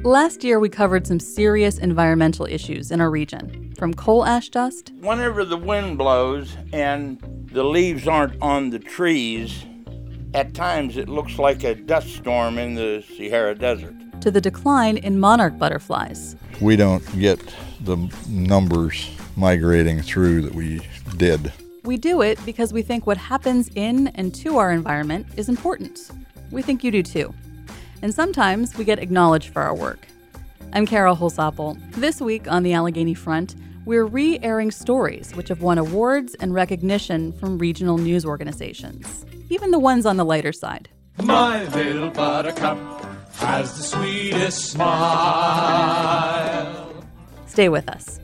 Last year, we covered some serious environmental issues in our region, from coal ash dust. Whenever the wind blows and the leaves aren't on the trees, at times it looks like a dust storm in the Sahara Desert. To the decline in monarch butterflies. We don't get the numbers migrating through that we did. We do it because we think what happens in and to our environment is important. We think you do too. And sometimes we get acknowledged for our work. I'm Carol Holsapple. This week on the Allegheny Front, we're re-airing stories which have won awards and recognition from regional news organizations, even the ones on the lighter side. My little buttercup has the sweetest smile. Stay with us.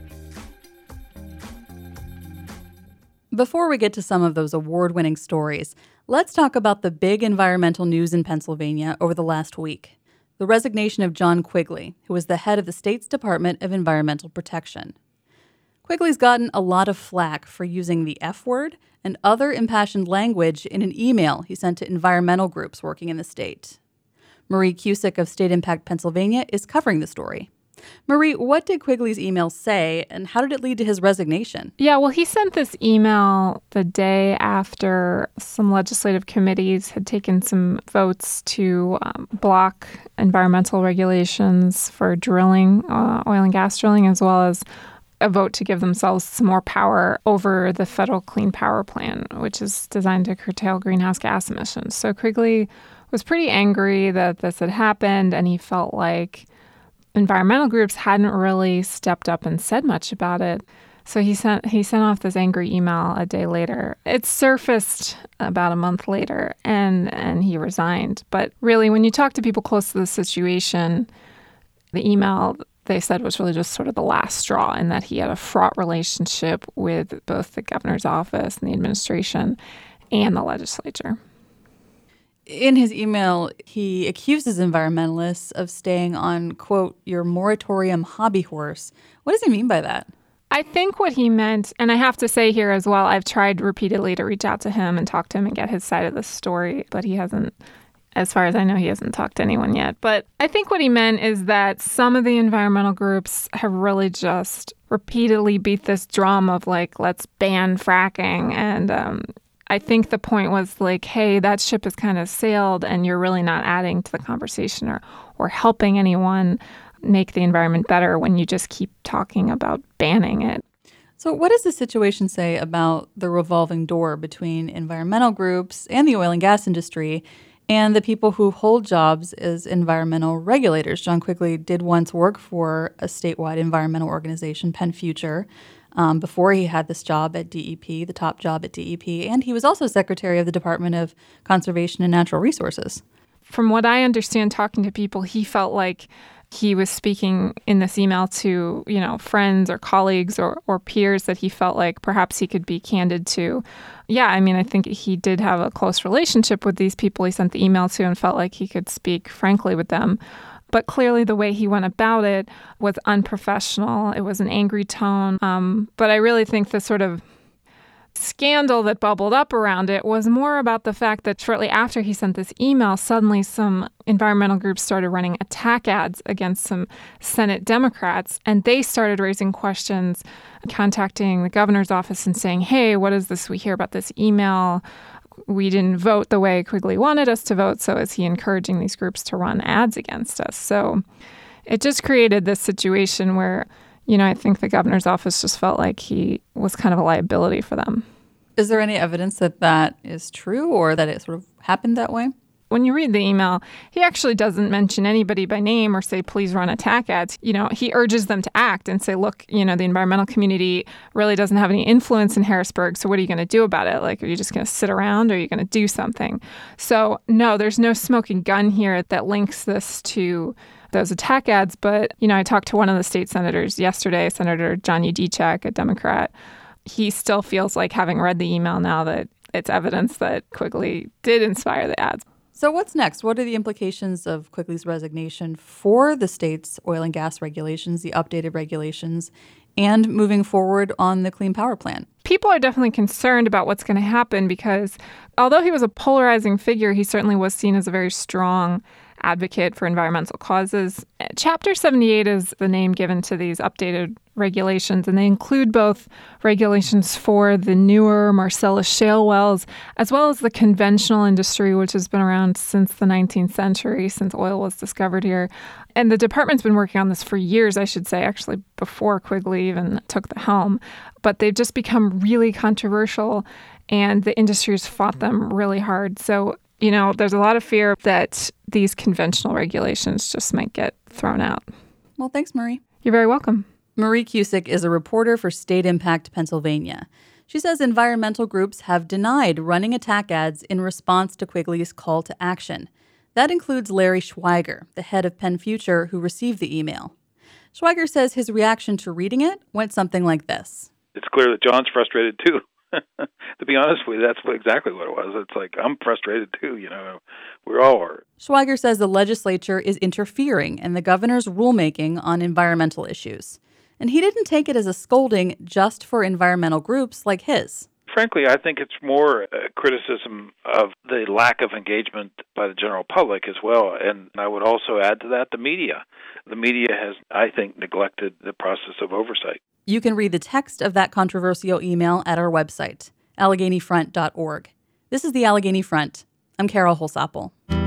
Before we get to some of those award-winning stories, let's talk about the big environmental news in Pennsylvania over the last week. The resignation of John Quigley, who was the head of the state's Department of Environmental Protection. Quigley's gotten a lot of flack for using the F word and other impassioned language in an email he sent to environmental groups working in the state. Marie Cusick of State Impact Pennsylvania is covering the story. Marie, what did Quigley's email say, and how did it lead to his resignation? Yeah, well, he sent this email the day after some legislative committees had taken some votes to block environmental regulations for drilling, oil and gas drilling, as well as a vote to give themselves some more power over the federal Clean Power Plan, which is designed to curtail greenhouse gas emissions. So Quigley was pretty angry that this had happened, and he felt like environmental groups hadn't really stepped up and said much about it. So he sent off this angry email a day later. It surfaced about a month later, and he resigned. But really, when you talk to people close to the situation, the email, they said, was really just sort of the last straw, in that he had a fraught relationship with both the governor's office and the administration and the legislature. In his email, he accuses environmentalists of staying on, quote, your moratorium hobby horse. What does he mean by that? I think what he meant, and I have to say here as well, I've tried repeatedly to reach out to him and talk to him and get his side of the story, but he hasn't, as far as I know, he hasn't talked to anyone yet. But I think what he meant is that some of the environmental groups have really just repeatedly beat this drum of, like, let's ban fracking. And I think the point was like, hey, that ship has kind of sailed, and you're really not adding to the conversation or helping anyone make the environment better when you just keep talking about banning it. So what does the situation say about the revolving door between environmental groups and the oil and gas industry and the people who hold jobs as environmental regulators? John Quigley did once work for a statewide environmental organization, Penn Future, before he had this job at DEP, the top job at DEP, and he was also secretary of the Department of Conservation and Natural Resources. From what I understand, talking to people, he felt like he was speaking in this email to, friends or colleagues or peers that he felt like perhaps he could be candid to. Yeah, I mean, I think he did have a close relationship with these people he sent the email to and felt like he could speak frankly with them. But clearly the way he went about it was unprofessional. It was an angry tone. But I really think the sort of scandal that bubbled up around it was more about the fact that shortly after he sent this email, suddenly some environmental groups started running attack ads against some Senate Democrats, and they started raising questions, contacting the governor's office and saying, hey, what is this we hear about this email? We didn't vote the way Quigley wanted us to vote, so is he encouraging these groups to run ads against us? So it just created this situation where, I think the governor's office just felt like he was kind of a liability for them. Is there any evidence that that is true or that it sort of happened that way? When you read the email, he actually doesn't mention anybody by name or say, please run attack ads. He urges them to act and say, look, the environmental community really doesn't have any influence in Harrisburg. So what are you going to do about it? Like, are you just going to sit around or are you going to do something? So no, there's no smoking gun here that links this to those attack ads. But, I talked to one of the state senators yesterday, Senator John Yudichak, a Democrat. He still feels like, having read the email now, that it's evidence that Quigley did inspire the ads. So what's next? What are the implications of Quigley's resignation for the state's oil and gas regulations, the updated regulations, and moving forward on the Clean Power Plan? People are definitely concerned about what's going to happen because although he was a polarizing figure, he certainly was seen as a very strong advocate for environmental causes. Chapter 78 is the name given to these updated regulations, and they include both regulations for the newer Marcellus shale wells, as well as the conventional industry, which has been around since the 19th century, since oil was discovered here. And the department's been working on this for years, I should say, actually before Quigley even took the helm. But they've just become really controversial, and the industry's fought them really hard. So, there's a lot of fear that these conventional regulations just might get thrown out. Well, thanks, Marie. You're very welcome. Marie Cusick is a reporter for State Impact Pennsylvania. She says environmental groups have denied running attack ads in response to Quigley's call to action. That includes Larry Schweiger, the head of Penn Future, who received the email. Schweiger says his reaction to reading it went something like this. It's clear that John's frustrated, too. To be honest with you, that's exactly what it was. It's like, I'm frustrated, too, We all are. Schweiger says the legislature is interfering in the governor's rulemaking on environmental issues. And he didn't take it as a scolding just for environmental groups like his. Frankly, I think it's more a criticism of the lack of engagement by the general public as well. And I would also add to that the media. The media has, I think, neglected the process of oversight. You can read the text of that controversial email at our website, AlleghenyFront.org. This is the Allegheny Front. I'm Carol Holsapple.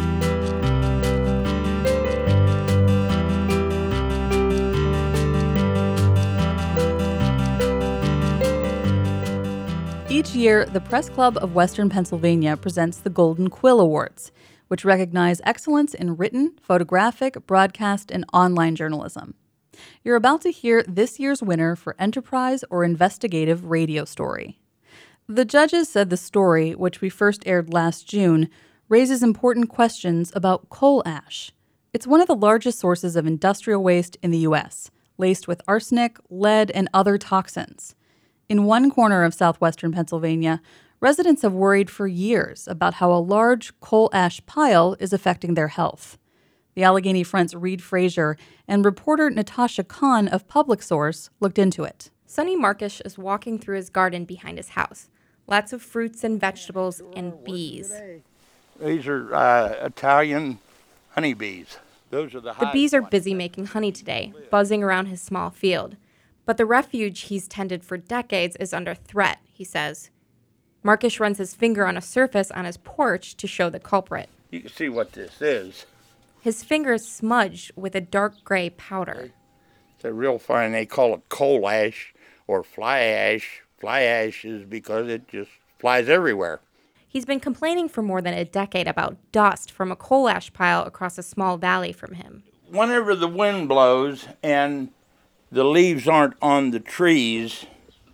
Each year, the Press Club of Western Pennsylvania presents the Golden Quill Awards, which recognize excellence in written, photographic, broadcast, and online journalism. You're about to hear this year's winner for enterprise or investigative radio story. The judges said the story, which we first aired last June, raises important questions about coal ash. It's one of the largest sources of industrial waste in the U.S., laced with arsenic, lead, and other toxins. In one corner of southwestern Pennsylvania, residents have worried for years about how a large coal ash pile is affecting their health. The Allegheny Front's Reed Frazier and reporter Natasha Kahn of Public Source looked into it. Sonny Markish is walking through his garden behind his house. Lots of fruits and vegetables and bees. These are Italian honeybees. Those are the bees are busy making honey today, buzzing around his small field. But the refuge he's tended for decades is under threat, he says. Markish runs his finger on a surface on his porch to show the culprit. You can see what this is. His finger is smudged with a dark gray powder. It's a real fine, they call it coal ash or fly ash. Fly ash is because it just flies everywhere. He's been complaining for more than a decade about dust from a coal ash pile across a small valley from him. Whenever the wind blows and the leaves aren't on the trees,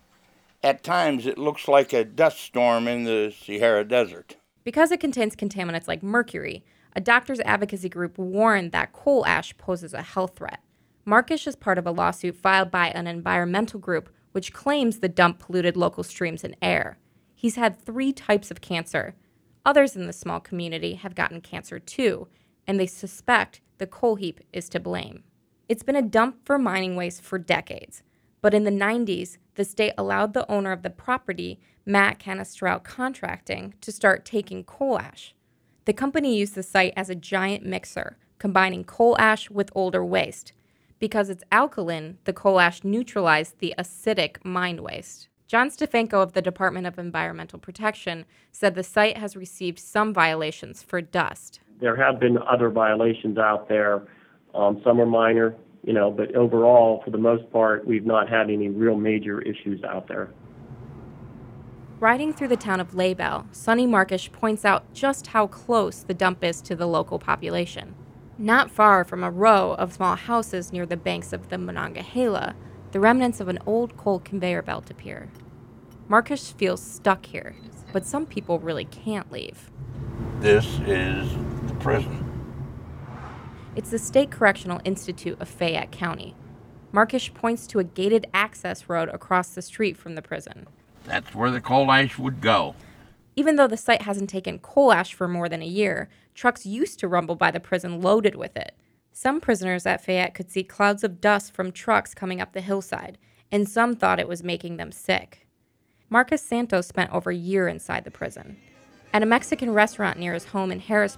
at times it looks like a dust storm in the Sahara Desert. Because it contains contaminants like mercury, a doctors' advocacy group warned that coal ash poses a health threat. Markish is part of a lawsuit filed by an environmental group which claims the dump polluted local streams and air. He's had 3 types of cancer. Others in the small community have gotten cancer too, and they suspect the coal heap is to blame. It's been a dump for mining waste for decades, but in the 90s, the state allowed the owner of the property, Matt Cannistrell Contracting, to start taking coal ash. The company used the site as a giant mixer, combining coal ash with older waste. Because it's alkaline, the coal ash neutralized the acidic mine waste. John Stefanko of the Department of Environmental Protection said the site has received some violations for dust. There have been other violations out there. Some are minor, but overall, for the most part, we've not had any real major issues out there. Riding through the town of Laybell, Sonny Markish points out just how close the dump is to the local population. Not far from a row of small houses near the banks of the Monongahela, the remnants of an old coal conveyor belt appear. Markish feels stuck here, but some people really can't leave. This is the prison. It's the State Correctional Institute of Fayette County. Markish points to a gated access road across the street from the prison. That's where the coal ash would go. Even though the site hasn't taken coal ash for more than a year, trucks used to rumble by the prison loaded with it. Some prisoners at Fayette could see clouds of dust from trucks coming up the hillside, and some thought it was making them sick. Marcus Santos spent over a year inside the prison. At a Mexican restaurant near his home in Harrisburg,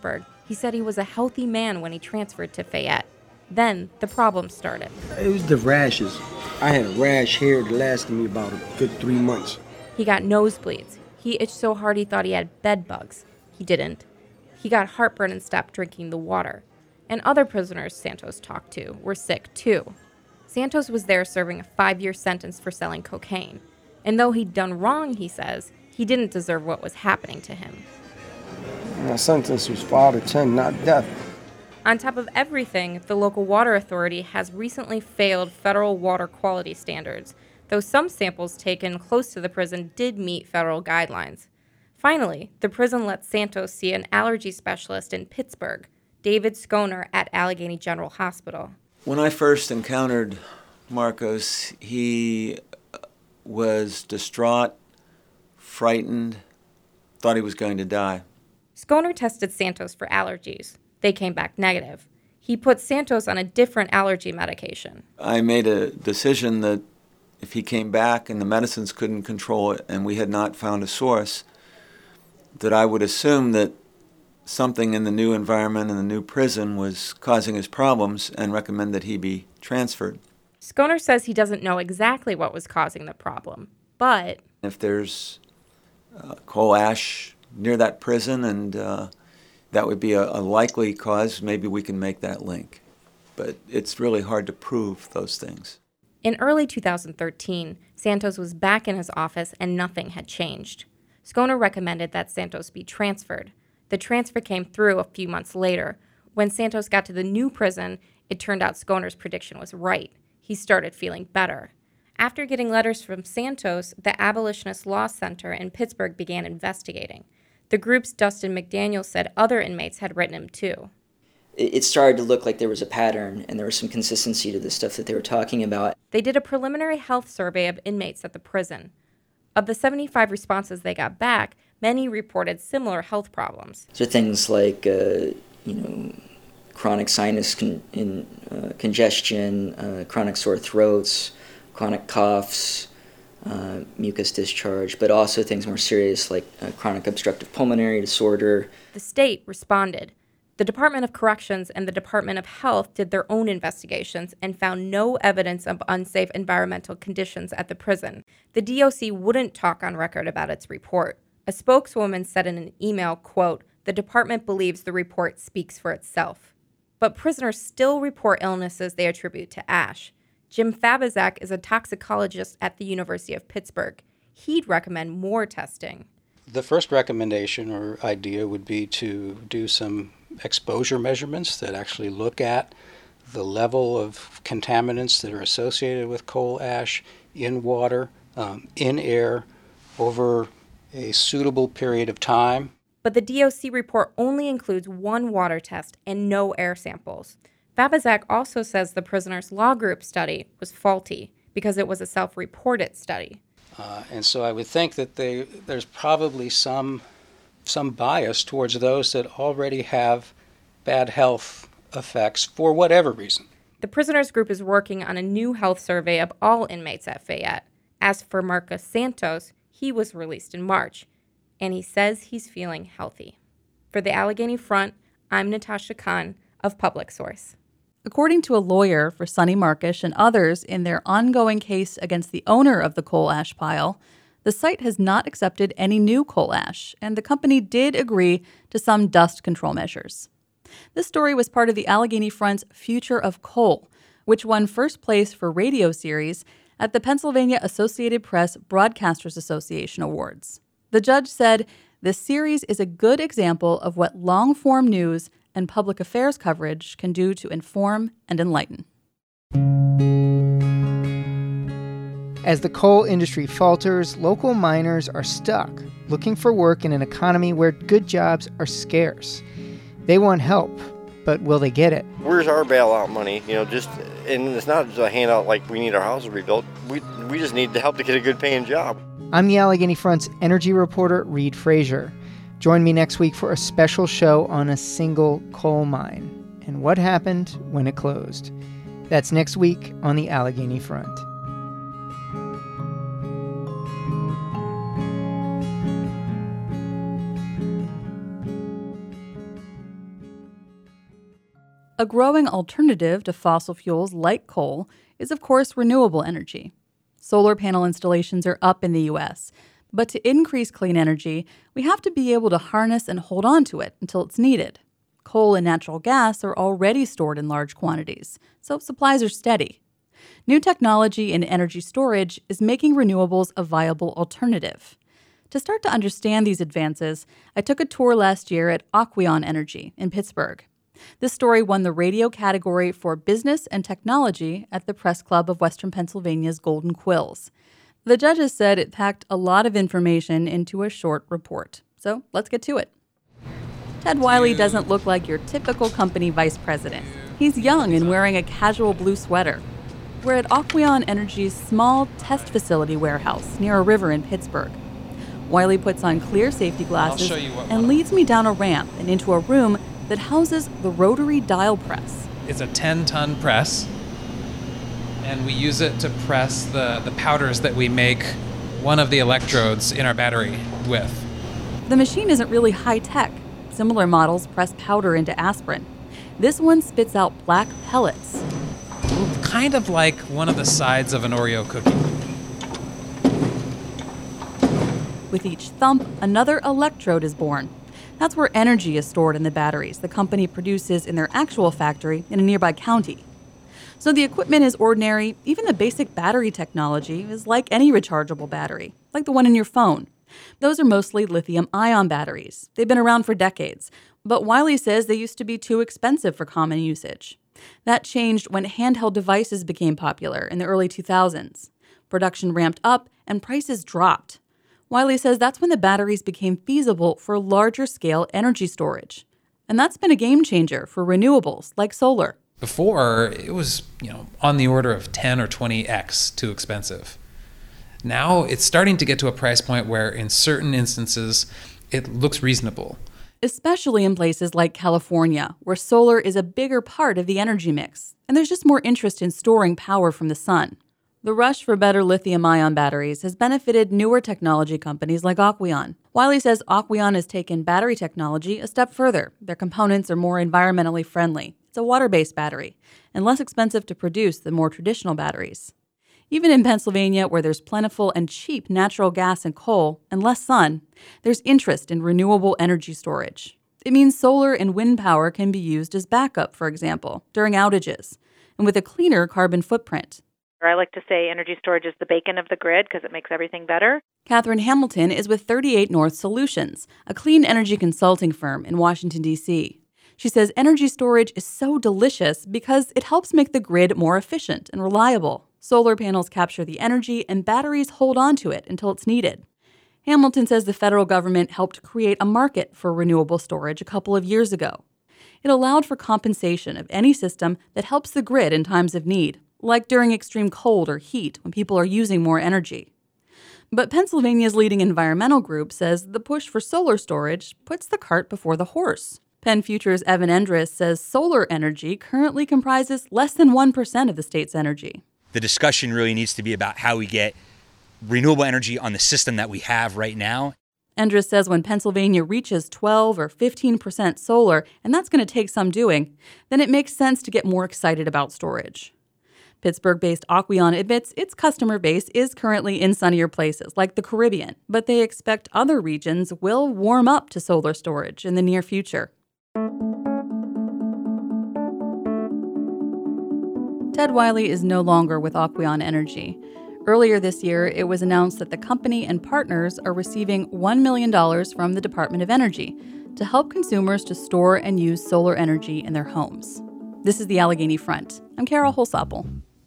He said he was a healthy man when he transferred to Fayette. Then the problem started. It was the rashes. I had a rash here that lasted me about a good 3 months. He got nosebleeds. He itched so hard he thought he had bed bugs. He didn't. He got heartburn and stopped drinking the water. And other prisoners Santos talked to were sick too. Santos was there serving a 5-year sentence for selling cocaine. And though he'd done wrong, he says, he didn't deserve what was happening to him. My sentence was 5 to 10, not death. On top of everything, the local water authority has recently failed federal water quality standards, though some samples taken close to the prison did meet federal guidelines. Finally, the prison let Santos see an allergy specialist in Pittsburgh, David Schoner at Allegheny General Hospital. When I first encountered Marcos, he was distraught, frightened, thought he was going to die. Schoner tested Santos for allergies. They came back negative. He put Santos on a different allergy medication. I made a decision that if he came back and the medicines couldn't control it and we had not found a source, that I would assume that something in the new environment and the new prison was causing his problems and recommend that he be transferred. Schoner says he doesn't know exactly what was causing the problem, but if there's coal ash near that prison and that would be a likely cause, maybe we can make that link. But it's really hard to prove those things. In early 2013, Santos was back in his office and nothing had changed. Schoner recommended that Santos be transferred. The transfer came through a few months later. When Santos got to the new prison, it turned out Schoner's prediction was right. He started feeling better. After getting letters from Santos, the Abolitionist Law Center in Pittsburgh began investigating. The group's Dustin McDaniel said other inmates had written him too. It started to look like there was a pattern and there was some consistency to the stuff that they were talking about. They did a preliminary health survey of inmates at the prison. Of the 75 responses they got back, many reported similar health problems. So things like, chronic sinus congestion, chronic sore throats, chronic coughs, mucus discharge, but also things more serious like chronic obstructive pulmonary disorder. The state responded. The Department of Corrections and the Department of Health did their own investigations and found no evidence of unsafe environmental conditions at the prison. The DOC wouldn't talk on record about its report. A spokeswoman said in an email, quote, "The department believes the report speaks for itself." But prisoners still report illnesses they attribute to ash. Jim Fabizak is a toxicologist at the University of Pittsburgh. He'd recommend more testing. The first recommendation or idea would be to do some exposure measurements that actually look at the level of contaminants that are associated with coal ash in water, in air, over a suitable period of time. But the DOC report only includes one water test and no air samples. Fabizak also says the prisoner's law group study was faulty because it was a self-reported study. And so I would think that there's probably some bias towards those that already have bad health effects for whatever reason. The prisoners group is working on a new health survey of all inmates at Fayette. As for Marcos Santos, he was released in March, and he says he's feeling healthy. For the Allegheny Front, I'm Natasha Khan of Public Source. According to a lawyer for Sonny Markish and others in their ongoing case against the owner of the coal ash pile, the site has not accepted any new coal ash, and the company did agree to some dust control measures. This story was part of the Allegheny Front's Future of Coal, which won first place for radio series at the Pennsylvania Associated Press Broadcasters Association Awards. The judge said, "This series is a good example of what long-form news and public affairs coverage can do to inform and enlighten." As the coal industry falters, local miners are stuck, looking for work in an economy where good jobs are scarce. They want help, but will they get it? Where's our bailout money? And it's not just a handout like we need our houses rebuilt. We just need the help to get a good paying job. I'm the Allegheny Front's energy reporter, Reed Frazier. Join me next week for a special show on a single coal mine and what happened when it closed. That's next week on the Allegheny Front. A growing alternative to fossil fuels like coal is, of course, renewable energy. Solar panel installations are up in the U.S., but to increase clean energy, we have to be able to harness and hold on to it until it's needed. Coal and natural gas are already stored in large quantities, so supplies are steady. New technology in energy storage is making renewables a viable alternative. To start to understand these advances, I took a tour last year at Aqueon Energy in Pittsburgh. This story won the radio category for Business and Technology at the Press Club of Western Pennsylvania's Golden Quills. The judges said it packed a lot of information into a short report. So let's get to it. Ted Wiley doesn't look like your typical company vice president. He's young and wearing a casual blue sweater. We're at Aqueon Energy's small test facility warehouse near a river in Pittsburgh. Wiley puts on clear safety glasses and leads me down a ramp and into a room that houses the rotary dial press. It's a 10-ton press, and we use it to press the powders that we make one of the electrodes in our battery with. The machine isn't really high-tech. Similar models press powder into aspirin. This one spits out black pellets. Kind of like one of the sides of an Oreo cookie. With each thump, another electrode is born. That's where energy is stored in the batteries the company produces in their actual factory in a nearby county. So the equipment is ordinary. Even the basic battery technology is like any rechargeable battery, like the one in your phone. Those are mostly lithium-ion batteries. They've been around for decades, but Wiley says they used to be too expensive for common usage. That changed when handheld devices became popular in the early 2000s. Production ramped up and prices dropped. Wiley says that's when the batteries became feasible for larger-scale energy storage. And that's been a game changer for renewables like solar. Before, it was, on the order of 10 or 20x too expensive. Now, it's starting to get to a price point where in certain instances, it looks reasonable. Especially in places like California, where solar is a bigger part of the energy mix, and there's just more interest in storing power from the sun. The rush for better lithium-ion batteries has benefited newer technology companies like Aqueon. Wiley says Aqueon has taken battery technology a step further. Their components are more environmentally friendly. It's a water-based battery, and less expensive to produce than more traditional batteries. Even in Pennsylvania, where there's plentiful and cheap natural gas and coal and less sun, there's interest in renewable energy storage. It means solar and wind power can be used as backup, for example, during outages, and with a cleaner carbon footprint. I like to say energy storage is the bacon of the grid because it makes everything better. Catherine Hamilton is with 38 North Solutions, a clean energy consulting firm in Washington, D.C. She says energy storage is so delicious because it helps make the grid more efficient and reliable. Solar panels capture the energy and batteries hold on to it until it's needed. Hamilton says the federal government helped create a market for renewable storage a couple of years ago. It allowed for compensation of any system that helps the grid in times of need, like during extreme cold or heat when people are using more energy. But Pennsylvania's leading environmental group says the push for solar storage puts the cart before the horse. Penn Future's Evan Endres says solar energy currently comprises less than 1% of the state's energy. The discussion really needs to be about how we get renewable energy on the system that we have right now. Endres says when Pennsylvania reaches 12 or 15% solar, and that's going to take some doing, then it makes sense to get more excited about storage. Pittsburgh-based Aqueon admits its customer base is currently in sunnier places, like the Caribbean, but they expect other regions will warm up to solar storage in the near future. Ted Wiley is no longer with Aqueon Energy. Earlier this year, it was announced that the company and partners are receiving $1 million from the Department of Energy to help consumers to store and use solar energy in their homes. This is the Allegheny Front. I'm Carol Holsapple.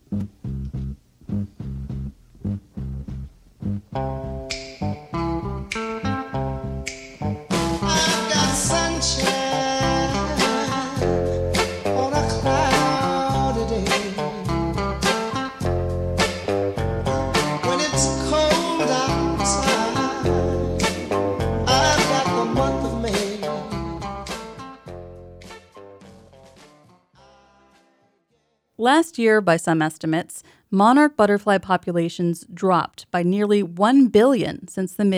Last year, by some estimates, monarch butterfly populations dropped by nearly 1 billion since the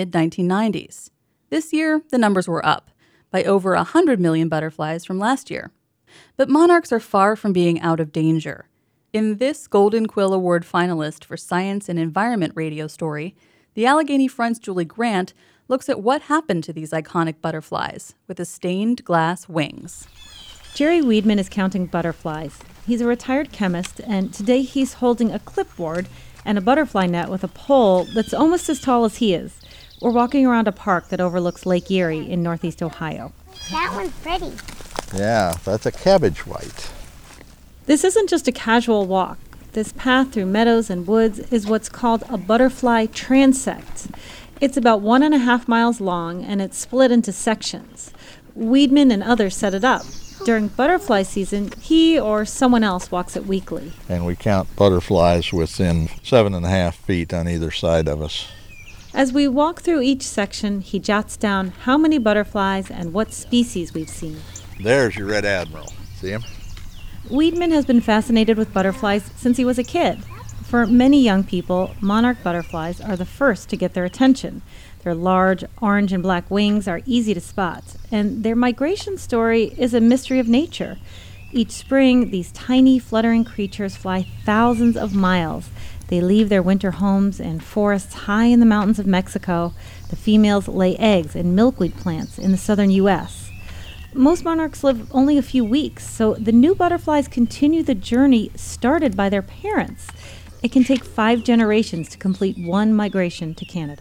mid-1990s. This year, the numbers were up by over 100 million butterflies from last year. But monarchs are far from being out of danger. In this Golden Quill Award finalist for Science and Environment radio story, the Allegheny Front's Julie Grant looks at what happened to these iconic butterflies with the stained glass wings. Jerry Weidman is counting butterflies. He's a retired chemist, and today he's holding a clipboard and a butterfly net with a pole that's almost as tall as he is. We're walking around a park that overlooks Lake Erie in northeast Ohio. That one's pretty. Yeah, that's a cabbage white. This isn't just a casual walk. This path through meadows and woods is what's called a butterfly transect. It's about 1.5 miles long, and it's split into sections. Weidman and others set it up. During butterfly season, he or someone else walks it weekly. And we count butterflies within 7.5 feet on either side of us. As we walk through each section, he jots down how many butterflies and what species we've seen. There's your red admiral. See him? Weidman has been fascinated with butterflies since he was a kid. For many young people, monarch butterflies are the first to get their attention. Their large orange and black wings are easy to spot, and their migration story is a mystery of nature. Each spring, these tiny, fluttering creatures fly thousands of miles. They leave their winter homes in forests high in the mountains of Mexico. The females lay eggs in milkweed plants in the southern U.S. Most monarchs live only a few weeks, so the new butterflies continue the journey started by their parents. It can take 5 generations to complete one migration to Canada.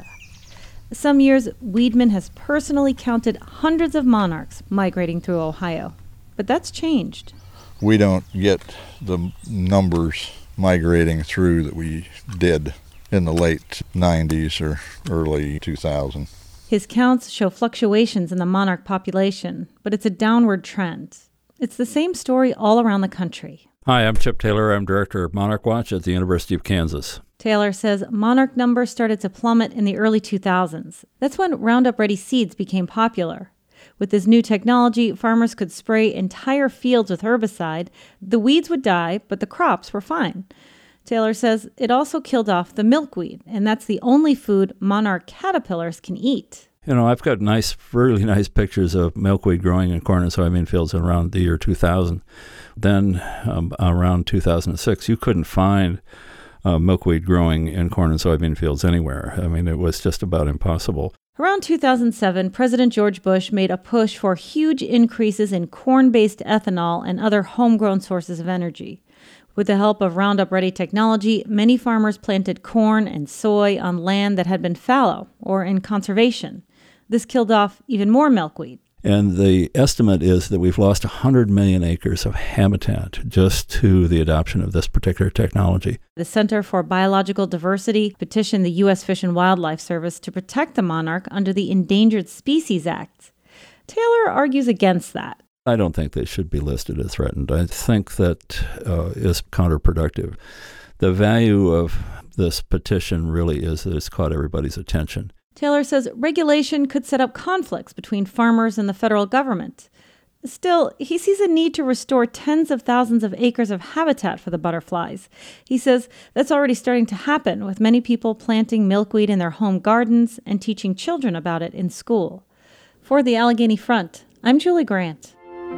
Some years, Weidman has personally counted hundreds of monarchs migrating through Ohio. But that's changed. We don't get the numbers migrating through that we did in the late 90s or early 2000. His counts show fluctuations in the monarch population, but it's a downward trend. It's the same story all around the country. Hi, I'm Chip Taylor. I'm director of Monarch Watch at the University of Kansas. Taylor says monarch numbers started to plummet in the early 2000s. That's when Roundup Ready seeds became popular. With this new technology, farmers could spray entire fields with herbicide. The weeds would die, but the crops were fine. Taylor says it also killed off the milkweed, and that's the only food monarch caterpillars can eat. You know, I've got really nice pictures of milkweed growing in corn and soybean fields around the year 2000. Then around 2006, you couldn't find milkweed growing in corn and soybean fields anywhere. I mean, it was just about impossible. Around 2007, President George Bush made a push for huge increases in corn-based ethanol and other homegrown sources of energy. With the help of Roundup Ready technology, many farmers planted corn and soy on land that had been fallow or in conservation. This killed off even more milkweed. And the estimate is that we've lost 100 million acres of habitat just to the adoption of this particular technology. The Center for Biological Diversity petitioned the U.S. Fish and Wildlife Service to protect the monarch under the Endangered Species Act. Taylor argues against that. I don't think they should be listed as threatened. I think that is counterproductive. The value of this petition really is that it's caught everybody's attention. Taylor says regulation could set up conflicts between farmers and the federal government. Still, he sees a need to restore tens of thousands of acres of habitat for the butterflies. He says that's already starting to happen, with many people planting milkweed in their home gardens and teaching children about it in school. For the Allegheny Front, I'm Julie Grant.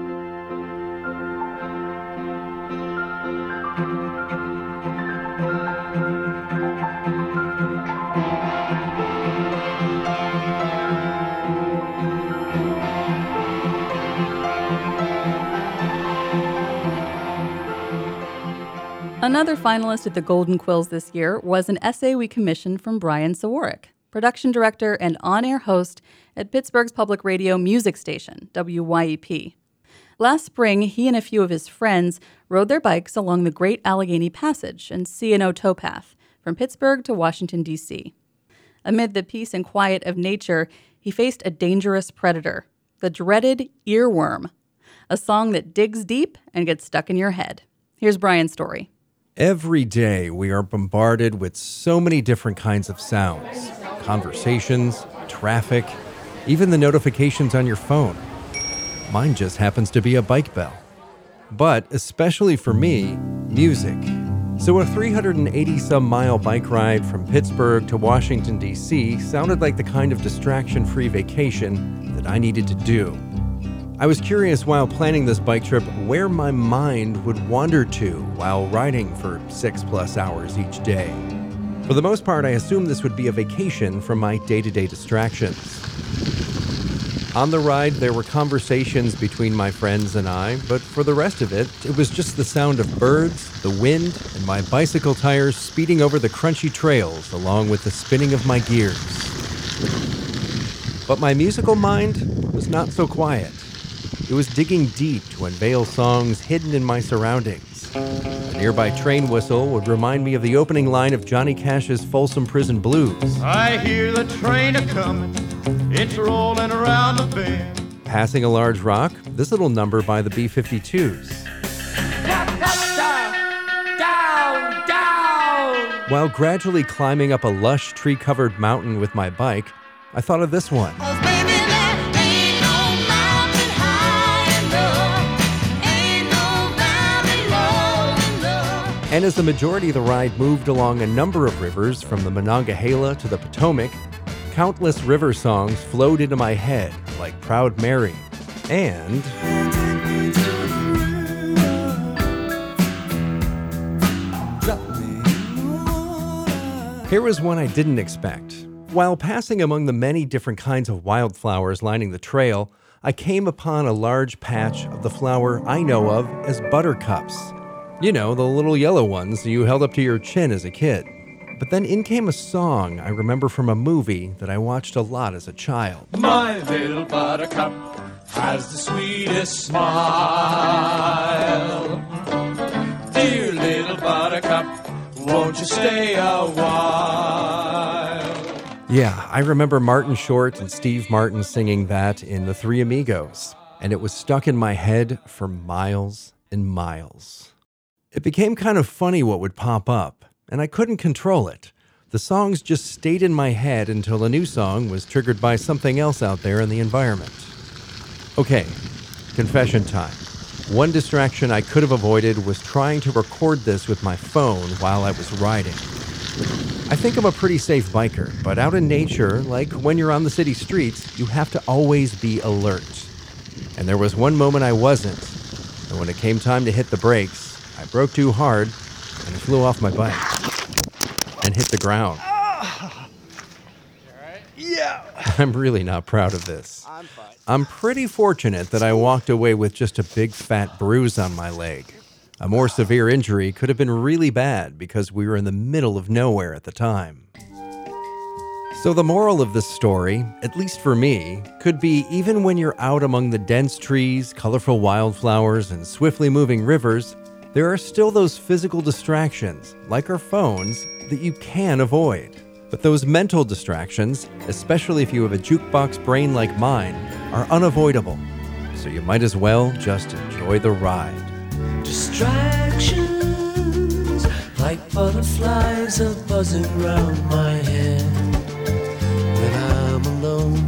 Another finalist at the Golden Quills this year was an essay we commissioned from Brian Sawarek, production director and on-air host at Pittsburgh's public radio music station, WYEP. Last spring, he and a few of his friends rode their bikes along the Great Allegheny Passage and C&O towpath from Pittsburgh to Washington, D.C. Amid the peace and quiet of nature, he faced a dangerous predator, the dreaded earworm, a song that digs deep and gets stuck in your head. Here's Brian's story. Every day, we are bombarded with so many different kinds of sounds, conversations, traffic, even the notifications on your phone. Mine just happens to be a bike bell. But especially for me, music. So a 380-some-mile bike ride from Pittsburgh to Washington, D.C. sounded like the kind of distraction-free vacation that I needed to do. I was curious while planning this bike trip where my mind would wander to while riding for 6+ hours each day. For the most part, I assumed this would be a vacation from my day-to-day distractions. On the ride, there were conversations between my friends and I, but for the rest of it, it was just the sound of birds, the wind, and my bicycle tires speeding over the crunchy trails along with the spinning of my gears. But my musical mind was not so quiet. It was digging deep to unveil songs hidden in my surroundings. A nearby train whistle would remind me of the opening line of Johnny Cash's Folsom Prison Blues. I hear the train a-comin', it's rolling around the bend. Passing a large rock, this little number by the B-52s. Down, down! While gradually climbing up a lush tree-covered mountain with my bike, I thought of this one. And as the majority of the ride moved along a number of rivers from the Monongahela to the Potomac, countless river songs flowed into my head like Proud Mary and here was one I didn't expect. While passing among the many different kinds of wildflowers lining the trail, I came upon a large patch of the flower I know of as buttercups. You know, the little yellow ones you held up to your chin as a kid. But then in came a song I remember from a movie that I watched a lot as a child. My little buttercup has the sweetest smile. Dear little buttercup, won't you stay a while? Yeah, I remember Martin Short and Steve Martin singing that in The Three Amigos, and it was stuck in my head for miles and miles. It became kind of funny what would pop up, and I couldn't control it. The songs just stayed in my head until a new song was triggered by something else out there in the environment. Okay, confession time. One distraction I could have avoided was trying to record this with my phone while I was riding. I think I'm a pretty safe biker, but out in nature, like when you're on the city streets, you have to always be alert. And there was one moment I wasn't, and when it came time to hit the brakes, I broke too hard and I flew off my bike and hit the ground. Yeah. I'm really not proud of this. I'm pretty fortunate that I walked away with just a big fat bruise on my leg. A more severe injury could have been really bad because we were in the middle of nowhere at the time. So the moral of this story, at least for me, could be even when you're out among the dense trees, colorful wildflowers, and swiftly moving rivers, there are still those physical distractions, like our phones, that you can avoid. But those mental distractions, especially if you have a jukebox brain like mine, are unavoidable. So you might as well just enjoy the ride. Distractions, like butterflies are buzzing round my head when I'm alone.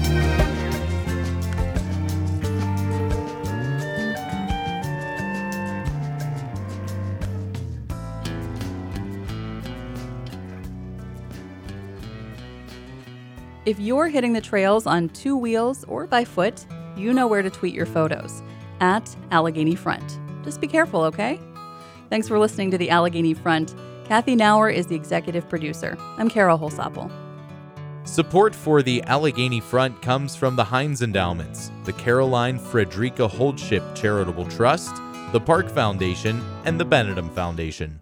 If you're hitting the trails on 2 wheels or by foot, you know where to tweet your photos, at Allegheny Front. Just be careful, okay? Thanks for listening to the Allegheny Front. Kathy Nauer is the executive producer. I'm Carol Holsapple. Support for the Allegheny Front comes from the Heinz Endowments, the Caroline Frederica Holdship Charitable Trust, the Park Foundation, and the Benedum Foundation.